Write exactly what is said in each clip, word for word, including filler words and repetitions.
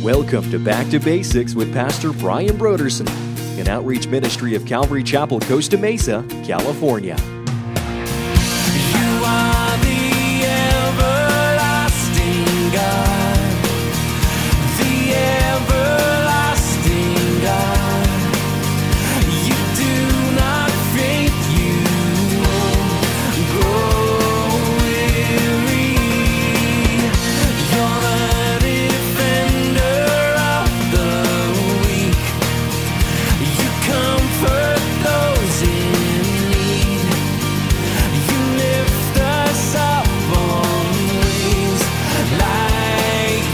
Welcome to Back to Basics with Pastor Brian Broderson, an outreach ministry of Calvary Chapel, Costa Mesa, California. You are the everlasting God, the everlasting God. You do not faint, you won't grow weary. You're the defender of the weak. You comfort those in need. You lift us up on wings like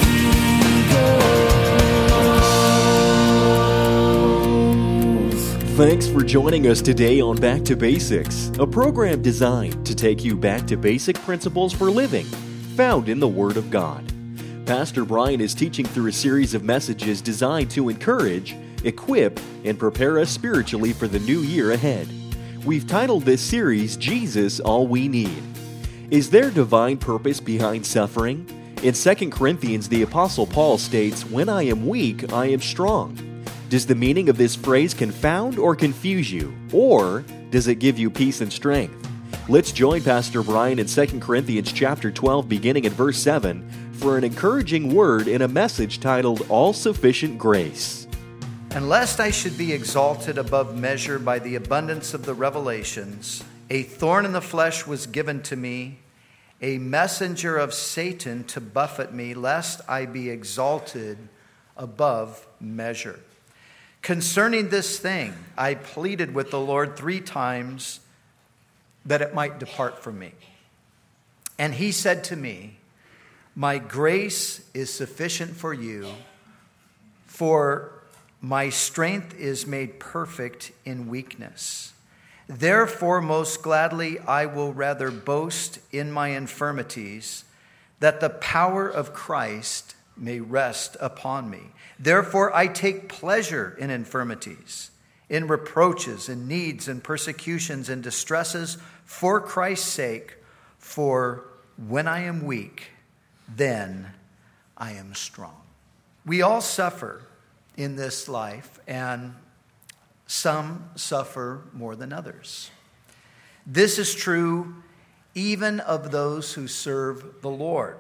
eagles. Thanks for joining us today on Back to Basics, a program designed to take you back to basic principles for living, found in the Word of God. Pastor Brian is teaching through a series of messages designed to encourage, equip, and prepare us spiritually for the new year ahead. We've titled this series, Jesus, All We Need. Is there divine purpose behind suffering? In Second Corinthians, the Apostle Paul states, "When I am weak, I am strong." Does the meaning of this phrase confound or confuse you? Or does it give you peace and strength? Let's join Pastor Brian in Second Corinthians chapter twelve, beginning at verse seven, for an encouraging word in a message titled, All-Sufficient Grace. And lest I should be exalted above measure by the abundance of the revelations, a thorn in the flesh was given to me, a messenger of Satan to buffet me, lest I be exalted above measure. Concerning this thing, I pleaded with the Lord three times that it might depart from me. And he said to me, my grace is sufficient for you, for my strength is made perfect in weakness. Therefore, most gladly, I will rather boast in my infirmities, that the power of Christ may rest upon me. Therefore, I take pleasure in infirmities, in reproaches, in needs, and persecutions, and distresses for Christ's sake. For when I am weak, then I am strong. We all suffer in this life, and some suffer more than others. This is true even of those who serve the Lord.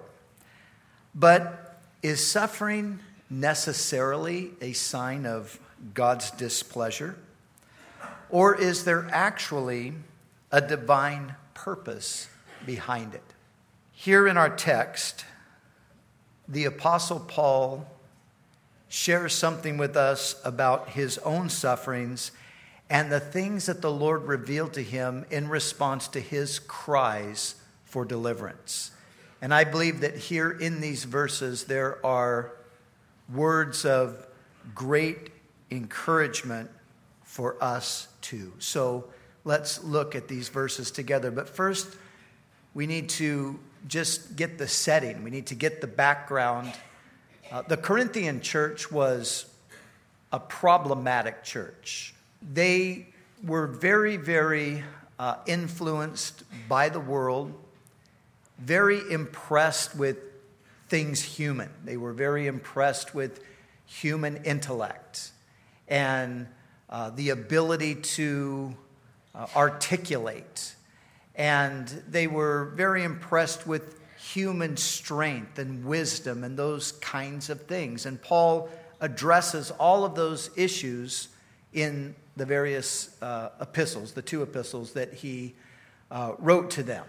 But is suffering necessarily a sign of God's displeasure? Or is there actually a divine purpose behind it? Here in our text, the Apostle Paul shares something with us about his own sufferings and the things that the Lord revealed to him in response to his cries for deliverance. And I believe that here in these verses there are words of great encouragement for us too. So let's look at these verses together. But first, we need to just get the setting. We need to get the background. Uh, the Corinthian church was a problematic church. They were very, very uh, influenced by the world, very impressed with things human. They were very impressed with human intellect and uh, the ability to uh, articulate. And they were very impressed with human strength and wisdom and those kinds of things. And Paul addresses all of those issues in the various uh, epistles, the two epistles that he uh, wrote to them.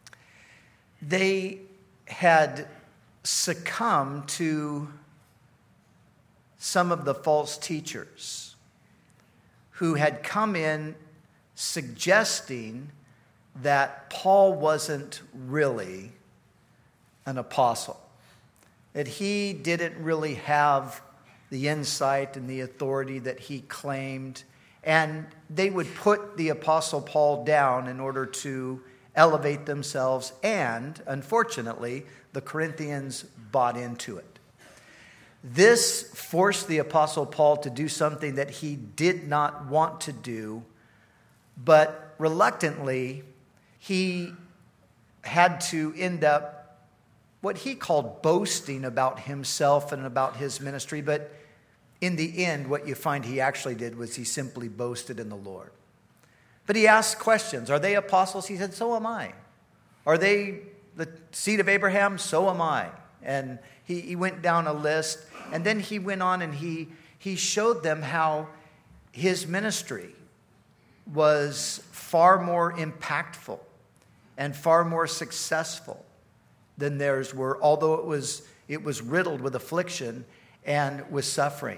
They had succumbed to some of the false teachers who had come in suggesting that Paul wasn't really an apostle, that he didn't really have the insight and the authority that he claimed, and they would put the Apostle Paul down in order to elevate themselves, and unfortunately, the Corinthians bought into it. This forced the Apostle Paul to do something that he did not want to do, but reluctantly, he had to end up what he called boasting about himself and about his ministry, but in the end, what you find he actually did was he simply boasted in the Lord. But he asked questions. Are they apostles? He said, so am I. Are they the seed of Abraham? So am I. And he, he went down a list, and then he went on and he, he showed them how his ministry was far more impactful and far more successful than theirs were, although it was, it was riddled with affliction and with suffering.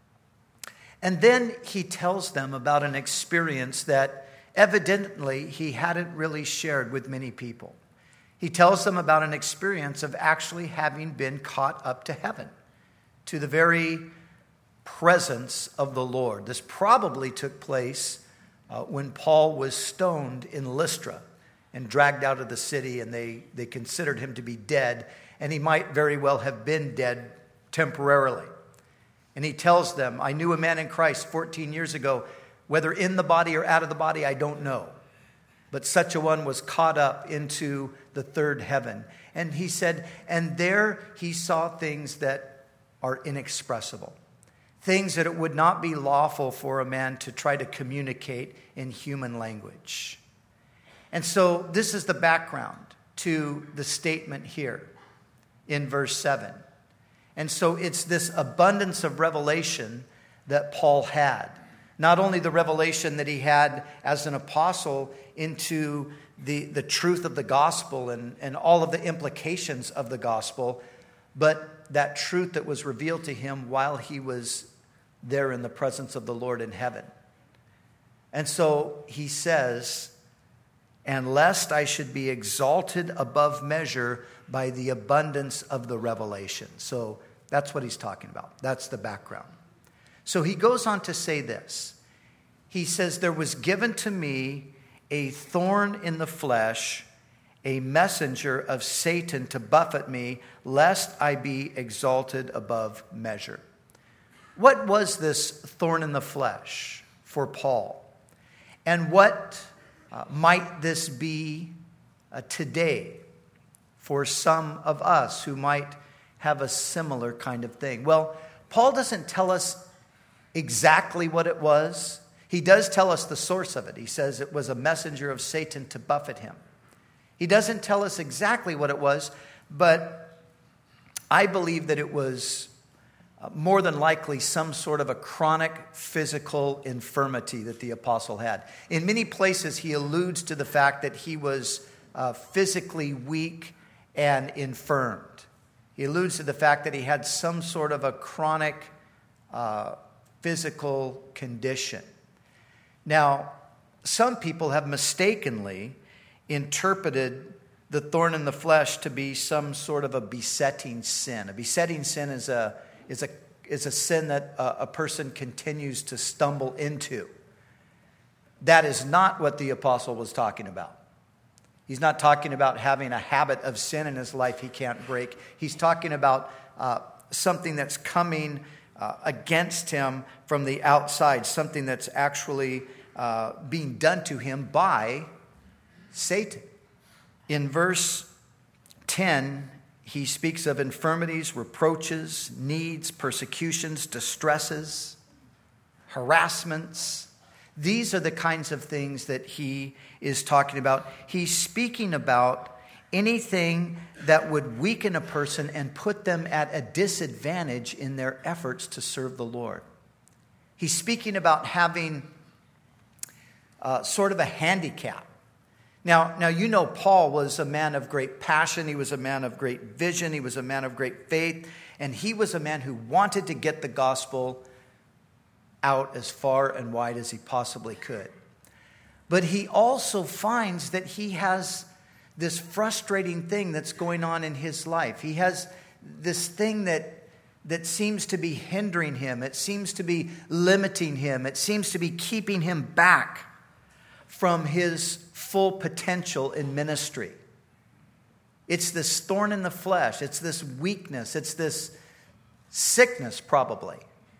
And then he tells them about an experience that evidently he hadn't really shared with many people. He tells them about an experience of actually having been caught up to heaven, to the very presence of the Lord. This probably took place uh, when Paul was stoned in Lystra and dragged out of the city, and they, they considered him to be dead, and he might very well have been dead temporarily. And he tells them, I knew a man in Christ fourteen years ago, whether in the body or out of the body, I don't know. But such a one was caught up into the third heaven. And he said, and there he saw things that are inexpressible. Things that it would not be lawful for a man to try to communicate in human language. And so this is the background to the statement here in verse seven. And so it's this abundance of revelation that Paul had. Not only the revelation that he had as an apostle into the, the truth of the gospel and, and all of the implications of the gospel, but that truth that was revealed to him while he was there in the presence of the Lord in heaven. And so he says, and lest I should be exalted above measure by the abundance of the revelation. So that's what he's talking about. That's the background. So he goes on to say this. He says, there was given to me a thorn in the flesh, a messenger of Satan to buffet me, lest I be exalted above measure. What was this thorn in the flesh for Paul? And what uh, might this be uh, today for some of us who might have a similar kind of thing? Well, Paul doesn't tell us exactly what it was. He does tell us the source of it. He says it was a messenger of Satan to buffet him. He doesn't tell us exactly what it was, but I believe that it was more than likely some sort of a chronic physical infirmity that the apostle had. In many places, he alludes to the fact that he was uh, physically weak and infirmed. He alludes to the fact that he had some sort of a chronic uh, physical condition. Now, some people have mistakenly interpreted the thorn in the flesh to be some sort of a besetting sin. A besetting sin is a is a is a sin that a, a person continues to stumble into. That is not what the apostle was talking about. He's not talking about having a habit of sin in his life he can't break. He's talking about uh, something that's coming uh, against him from the outside, something that's actually uh, being done to him by Satan. In verse ten, he speaks of infirmities, reproaches, needs, persecutions, distresses, harassments. These are the kinds of things that he is talking about. He's speaking about anything that would weaken a person and put them at a disadvantage in their efforts to serve the Lord. He's speaking about having uh, sort of a handicap. Now, now, you know Paul was a man of great passion. He was a man of great vision. He was a man of great faith. And he was a man who wanted to get the gospel out as far and wide as he possibly could. But he also finds that he has this frustrating thing that's going on in his life. He has this thing that, that seems to be hindering him. It seems to be limiting him. It seems to be keeping him back from his full potential in ministry. It's this thorn in the flesh. It's this weakness. It's this sickness, probably,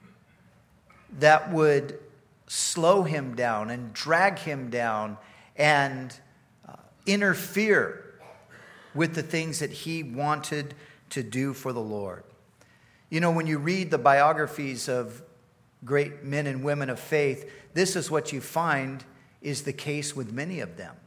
that would slow him down and drag him down and uh, interfere with the things that he wanted to do for the Lord. You know, when you read the biographies of great men and women of faith, this is what you find is the case with many of them.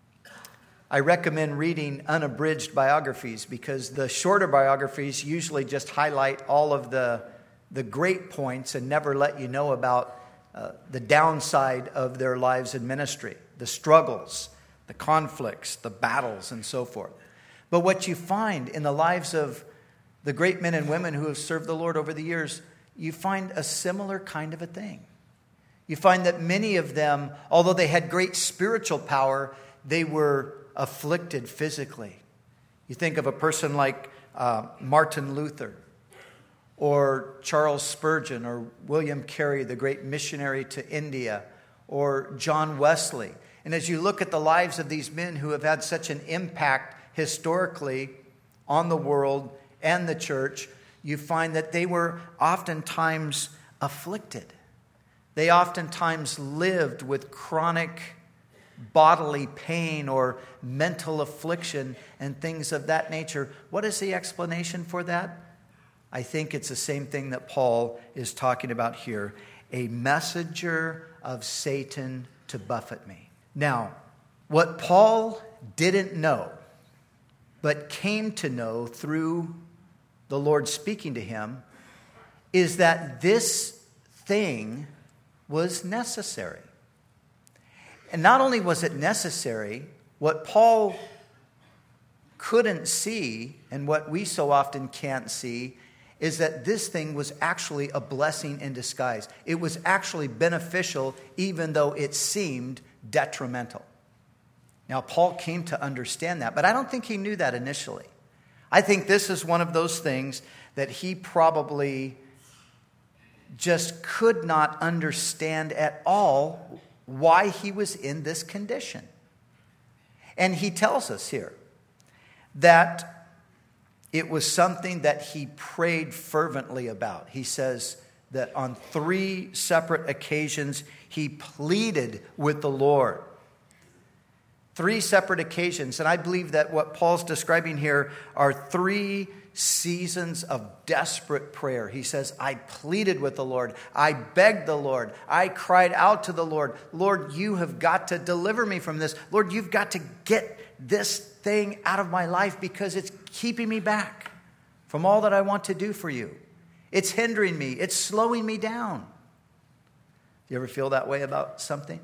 I recommend reading unabridged biographies because the shorter biographies usually just highlight all of the, the great points and never let you know about uh, the downside of their lives in ministry, the struggles, the conflicts, the battles, and so forth. But what you find in the lives of the great men and women who have served the Lord over the years, you find a similar kind of a thing. You find that many of them, although they had great spiritual power, they were afflicted physically. You think of a person like uh, Martin Luther or Charles Spurgeon or William Carey, the great missionary to India, or John Wesley. And as you look at the lives of these men who have had such an impact historically on the world and the church, you find that they were oftentimes afflicted. They oftentimes lived with chronic bodily pain or mental affliction and things of that nature. What is the explanation for that? I think it's the same thing that Paul is talking about here. A messenger of Satan to buffet me. Now, what Paul didn't know, but came to know through the Lord speaking to him, is that this thing was necessary. And not only was it necessary, what Paul couldn't see, and what we so often can't see, is that this thing was actually a blessing in disguise. It was actually beneficial, even though it seemed detrimental. Now, Paul came to understand that, but I don't think he knew that initially. I think this is one of those things that he probably just could not understand at all why he was in this condition. And he tells us here that it was something that he prayed fervently about. He says that on three separate occasions he pleaded with the Lord. Three separate occasions. And I believe that what Paul's describing here are three seasons of desperate prayer. He says, I pleaded with the Lord. I begged the Lord. I cried out to the Lord. Lord, you have got to deliver me from this. Lord, you've got to get this thing out of my life because it's keeping me back from all that I want to do for you. It's hindering me. It's slowing me down. Do you ever feel that way about something?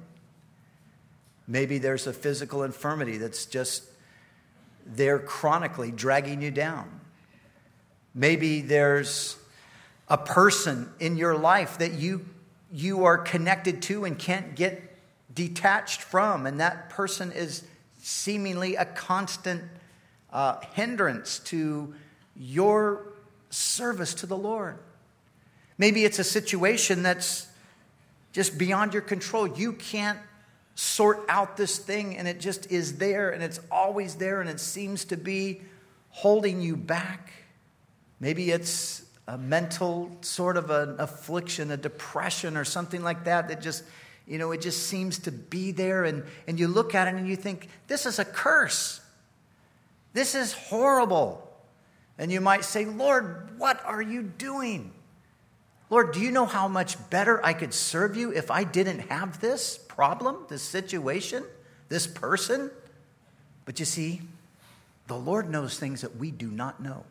Maybe there's a physical infirmity that's just there chronically dragging you down. Maybe there's a person in your life that you you are connected to and can't get detached from, and that person is seemingly a constant uh, hindrance to your service to the Lord. Maybe it's a situation that's just beyond your control. You can't sort out this thing, and it just is there, and it's always there, and it seems to be holding you back. Maybe it's a mental sort of an affliction, a depression or something like that, that just, you know, it just seems to be there, and, and you look at it and you think, this is a curse. This is horrible. And you might say, Lord, what are you doing? Lord, do you know how much better I could serve you if I didn't have this problem, this situation, this person? But you see, the Lord knows things that we do not know.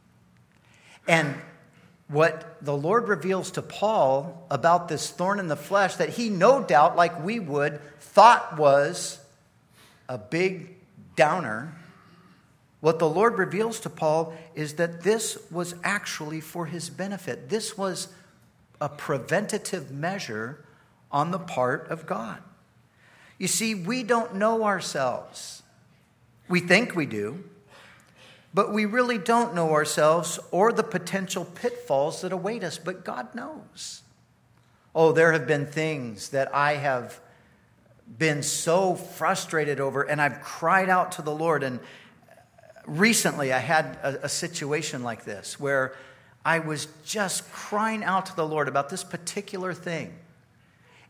And what the Lord reveals to Paul about this thorn in the flesh that he no doubt, like we would, thought was a big downer. What the Lord reveals to Paul is that this was actually for his benefit. This was a preventative measure on the part of God. You see, we don't know ourselves. We think we do, but we really don't know ourselves or the potential pitfalls that await us, but God knows. Oh, there have been things that I have been so frustrated over, and I've cried out to the Lord. And recently I had a, a situation like this where I was just crying out to the Lord about this particular thing.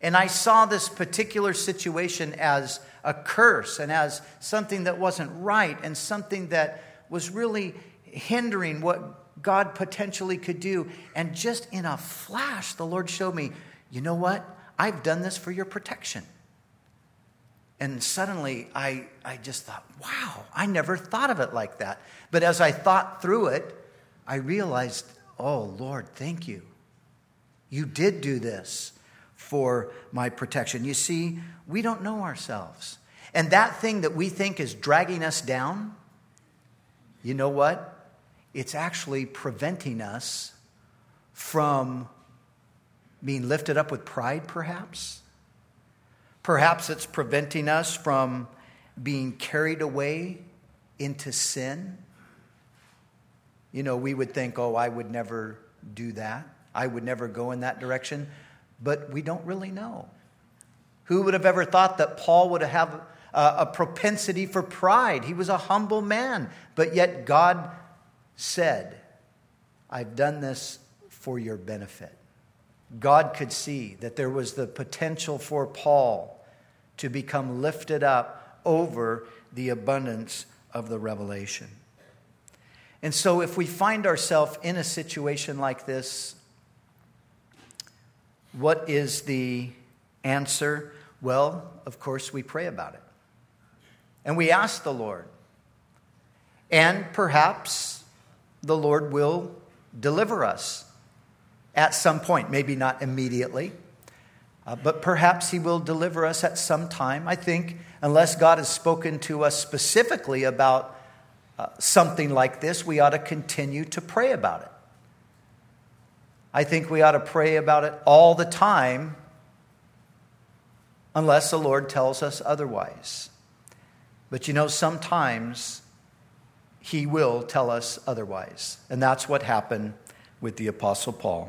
And I saw this particular situation as a curse and as something that wasn't right and something that was really hindering what God potentially could do. And just in a flash, the Lord showed me, you know what? I've done this for your protection. And suddenly I, I just thought, wow, I never thought of it like that. But as I thought through it, I realized, oh, Lord, thank you. You did do this for my protection. You see, we don't know ourselves. And that thing that we think is dragging us down, you know what? It's actually preventing us from being lifted up with pride, perhaps. Perhaps it's preventing us from being carried away into sin. You know, we would think, oh, I would never do that. I would never go in that direction. But we don't really know. Who would have ever thought that Paul would have a, a propensity for pride? He was a humble man. But yet God said, I've done this for your benefit. God could see that there was the potential for Paul to become lifted up over the abundance of the revelation. And so if we find ourselves in a situation like this, what is the answer? Well, of course, we pray about it. And we ask the Lord. And perhaps the Lord will deliver us at some point. Maybe not immediately, uh, but perhaps He will deliver us at some time. I think unless God has spoken to us specifically about uh, something like this, we ought to continue to pray about it. I think we ought to pray about it all the time unless the Lord tells us otherwise. But you know, sometimes He will tell us otherwise. And that's what happened with the Apostle Paul.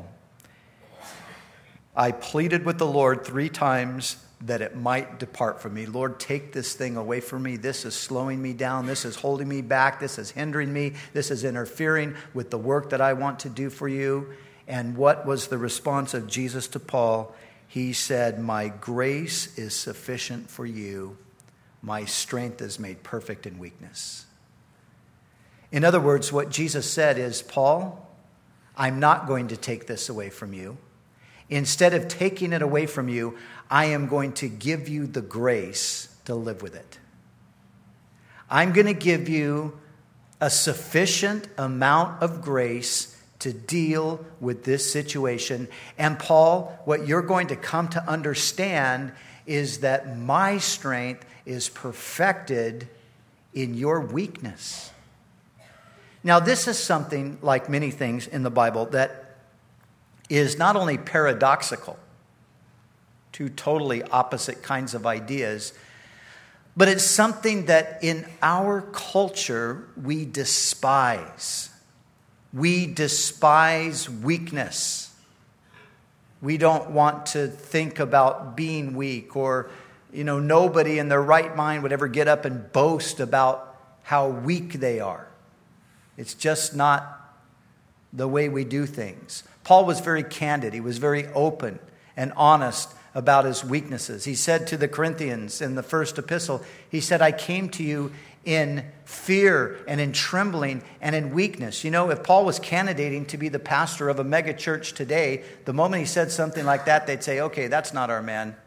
I pleaded with the Lord three times that it might depart from me. Lord, take this thing away from me. This is slowing me down. This is holding me back. This is hindering me. This is interfering with the work that I want to do for you. And what was the response of Jesus to Paul? He said, my grace is sufficient for you. My strength is made perfect in weakness. In other words, what Jesus said is, Paul, I'm not going to take this away from you. Instead of taking it away from you, I am going to give you the grace to live with it. I'm going to give you a sufficient amount of grace to deal with this situation. And Paul, what you're going to come to understand is that my strength is perfected in your weakness. Now, this is something, like many things in the Bible, that is not only paradoxical, two totally opposite kinds of ideas, but it's something that in our culture we despise. We despise weakness. We don't want to think about being weak, or, you know, nobody in their right mind would ever get up and boast about how weak they are. It's just not the way we do things. Paul was very candid. He was very open and honest about his weaknesses. He said to the Corinthians in the first epistle, he said, I came to you in fear and in trembling and in weakness. You know, if Paul was candidating to be the pastor of a mega church today, the moment he said something like that, they'd say, okay, that's not our man.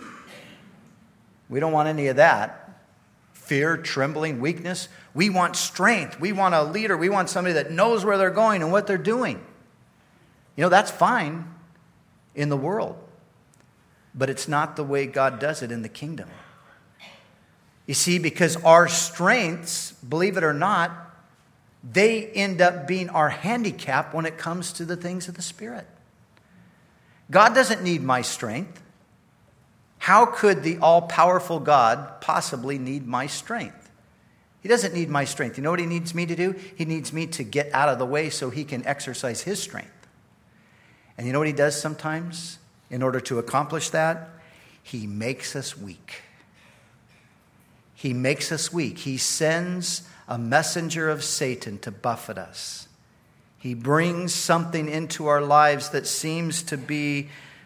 We don't want any of that. Fear, trembling, weakness. We want strength. We want a leader. We want somebody that knows where they're going and what they're doing. You know, that's fine in the world, but it's not the way God does it in the kingdom. You see, because our strengths, believe it or not, they end up being our handicap when it comes to the things of the Spirit. God doesn't need my strength. How could the all-powerful God possibly need my strength? He doesn't need my strength. You know what He needs me to do? He needs me to get out of the way so He can exercise His strength. And you know what He does sometimes in order to accomplish that? He makes us weak. He makes us weak. He sends a messenger of Satan to buffet us. He brings something into our lives that seems to be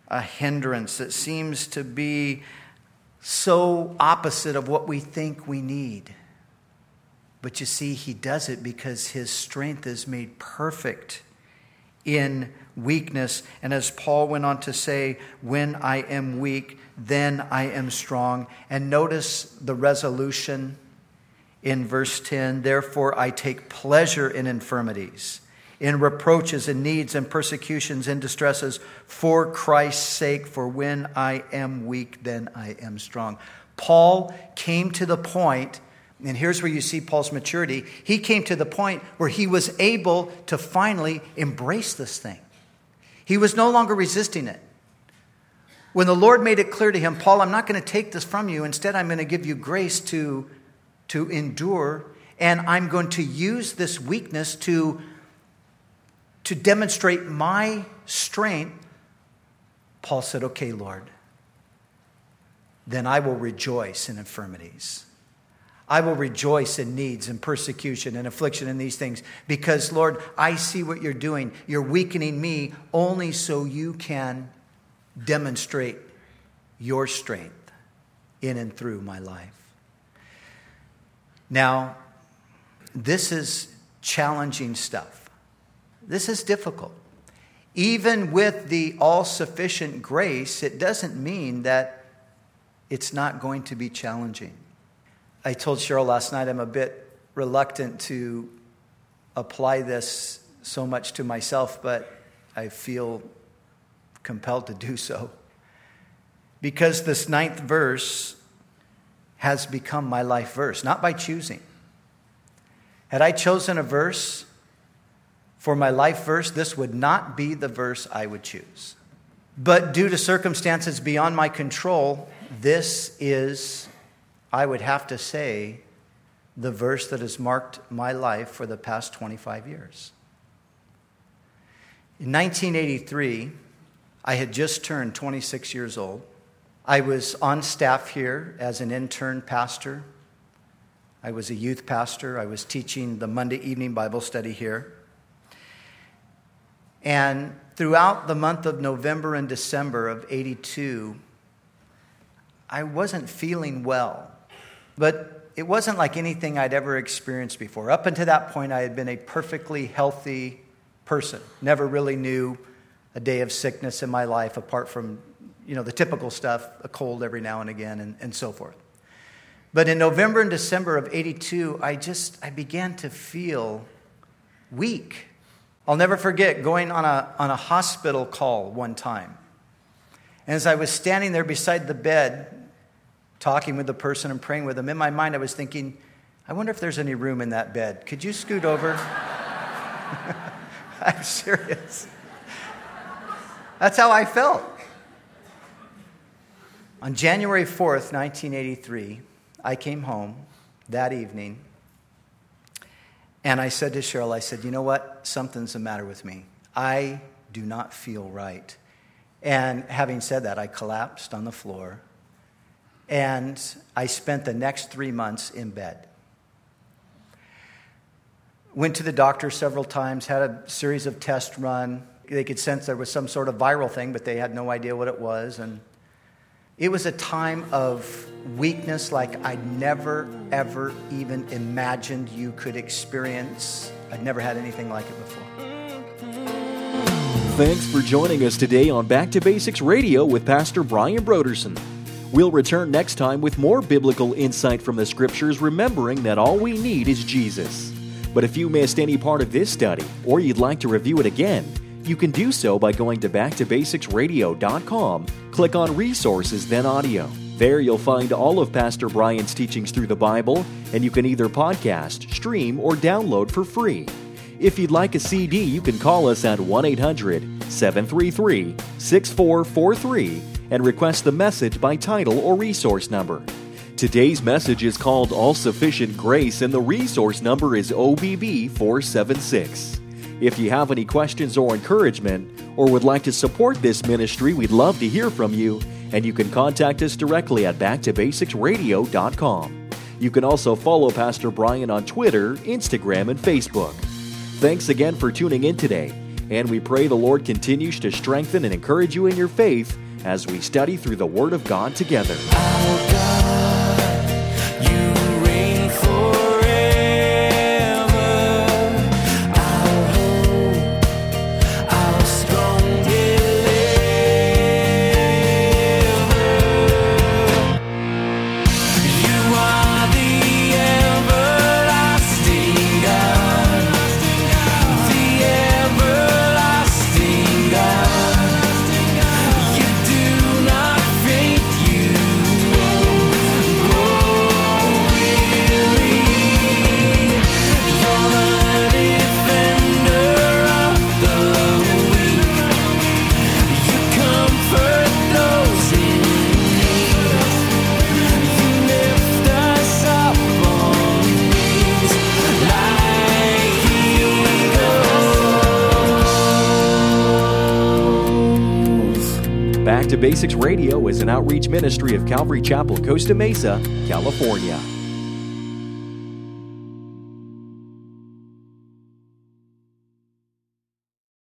a hindrance, that seems to be so opposite of what we think we need. But you see, he does it because his strength is made perfect in weakness. And as Paul went on to say, when I am weak, then I am strong. And notice the resolution in verse ten. Therefore I take pleasure in infirmities, in reproaches and needs and persecutions and distresses for Christ's sake. For when I am weak, then I am strong. Paul came to the point, and here's where you see Paul's maturity. He came to the point where he was able to finally embrace this thing. He was no longer resisting it. When the Lord made it clear to him, Paul, I'm not going to take this from you. Instead, I'm going to give you grace to, to endure. And I'm going to use this weakness to, to demonstrate my strength. Paul said, okay, Lord, then I will rejoice in infirmities. I will rejoice in needs and persecution and affliction and these things. Because, Lord, I see what you're doing. You're weakening me only so you can demonstrate your strength in and through my life. Now, this is challenging stuff. This is difficult. Even with the all-sufficient grace, it doesn't mean that it's not going to be challenging. I told Cheryl last night I'm a bit reluctant to apply this so much to myself, but I feel compelled to do so. Because this ninth verse has become my life verse, not by choosing. Had I chosen a verse for my life verse, this would not be the verse I would choose. But due to circumstances beyond my control, this is, I would have to say, the verse that has marked my life for the past twenty-five years. In nineteen eighty-three, I had just turned twenty-six years old. I was on staff here as an intern pastor. I was a youth pastor. I was teaching the Monday evening Bible study here. And throughout the month of November and December of eighty-two, I wasn't feeling well. But it wasn't like anything I'd ever experienced before. Up until that point, I had been a perfectly healthy person. Never really knew a day of sickness in my life apart from, you know, the typical stuff, a cold every now and again and, and so forth. But in November and December of eighty-two, I just, I began to feel weak. I'll never forget going on a, on a hospital call one time. And as I was standing there beside the bed, talking with the person and praying with them, in my mind I was thinking, I wonder if there's any room in that bed. Could you scoot over? I'm serious. That's how I felt. On January fourth, nineteen eighty-three, I came home that evening, and I said to Cheryl, I said, you know what? Something's the matter with me. I do not feel right. And having said that, I collapsed on the floor, and I spent the next three months in bed. Went to the doctor several times, had a series of tests run. They could sense there was some sort of viral thing, but they had no idea what it was. And it was a time of weakness like I'd never, ever even imagined you could experience. I'd never had anything like it before. Thanks for joining us today on Back to Basics Radio with Pastor Brian Broderson. We'll return next time with more biblical insight from the Scriptures, remembering that all we need is Jesus. But if you missed any part of this study, or you'd like to review it again, you can do so by going to back to basics radio dot com, click on Resources, then Audio. There you'll find all of Pastor Brian's teachings through the Bible, and you can either podcast, stream, or download for free. If you'd like a C D, you can call us at one eight hundred, seven three three, six four four three and request the message by title or resource number. Today's message is called All Sufficient Grace, and the resource number is O B B four seven six. If you have any questions or encouragement, or would like to support this ministry, we'd love to hear from you, and you can contact us directly at back to basics radio dot com. You can also follow Pastor Brian on Twitter, Instagram, and Facebook. Thanks again for tuning in today. And we pray the Lord continues to strengthen and encourage you in your faith as we study through the Word of God together. Our God, you reign forever. Our hope, our strong deliverer. You are the everlasting God, the everlasting God. You do not faint, you won't grow weary. You're the defender of the weak. You comfort those in need. You lift us up on wings like eagles. Back to Basics Radio is an outreach ministry of Calvary Chapel, Costa Mesa, California.